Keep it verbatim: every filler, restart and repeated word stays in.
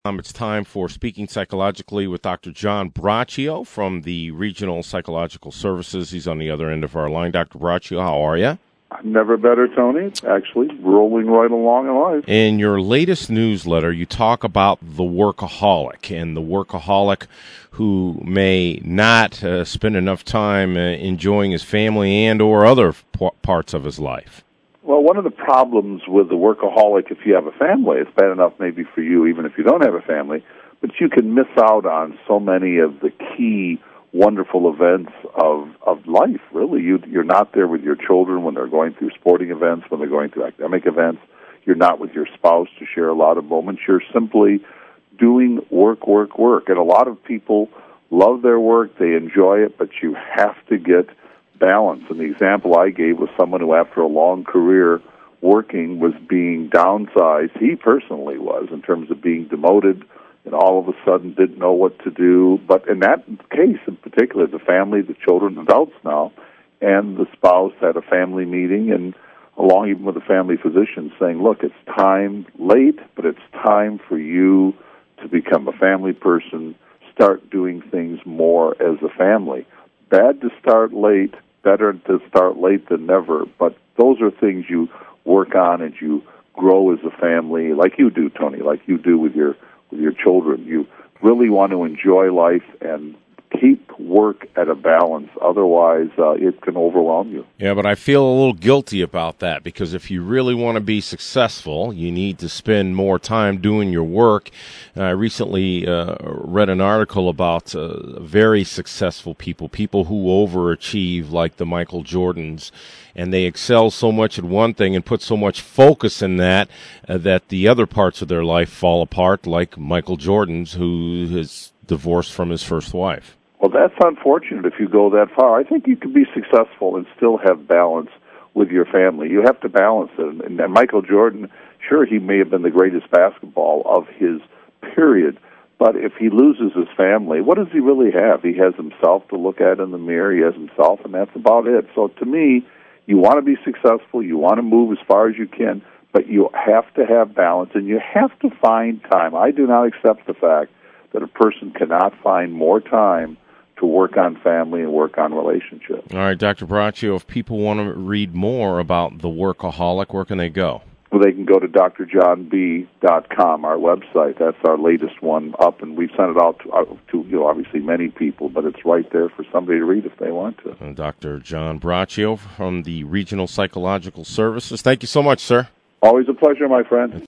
Um, it's time for Speaking Psychologically with Doctor John Braccio from the Regional Psychological Services. He's on the other end of our line. Doctor Braccio, how are you? I'm never better, Tony. Actually, rolling right along in life. In your latest newsletter, you talk about the workaholic and the workaholic who may not uh, spend enough time uh, enjoying his family and or other p- parts of his life. Well, one of the problems with the workaholic, if you have a family, it's bad enough maybe for you, even if you don't have a family, but you can miss out on so many of the key wonderful events of of life, really. You, you're not there with your children when they're going through sporting events, when they're going through academic events. You're not with your spouse to share a lot of moments. You're simply doing work, work, work. And a lot of people love their work, they enjoy it, but you have to get balance. And the example I gave was someone who, after a long career working, was being downsized. He personally was, in terms of being demoted, and all of a sudden didn't know what to do. But in that case in particular, the family, the children, adults now, and the spouse had a family meeting, and along even with the family physician saying, look, it's time, late, but it's time for you to become a family person, start doing things more as a family. Bad to start late, better to start late than never, but those are things you work on and you grow as a family, like you do, Tony, like you do with your with your children. You really want to enjoy life and keep work at a balance. Otherwise, uh, it can overwhelm you. Yeah, but I feel a little guilty about that, because if you really want to be successful, you need to spend more time doing your work. And I recently uh, read an article about uh, very successful people, people who overachieve, like the Michael Jordans, and they excel so much at one thing and put so much focus in that uh, that the other parts of their life fall apart, like Michael Jordan's, who is divorced from his first wife. Well, that's unfortunate if you go that far. I think you can be successful and still have balance with your family. You have to balance it. And, and Michael Jordan, sure, he may have been the greatest basketball of his period, but if he loses his family, what does he really have? He has himself to look at in the mirror. He has himself, and that's about it. So to me, you want to be successful. You want to move as far as you can, but you have to have balance, and you have to find time. I do not accept the fact that a person cannot find more time to work on family and work on relationships. All right, Doctor Braccio, if people want to read more about the workaholic, where can they go? Well, they can go to D R john b dot com, our website. That's our latest one up, and we've sent it out to, uh, to you know, obviously many people, but it's right there for somebody to read if they want to. Uh, Doctor John Braccio from the Regional Psychological Services. Thank you so much, sir. Always a pleasure, my friend.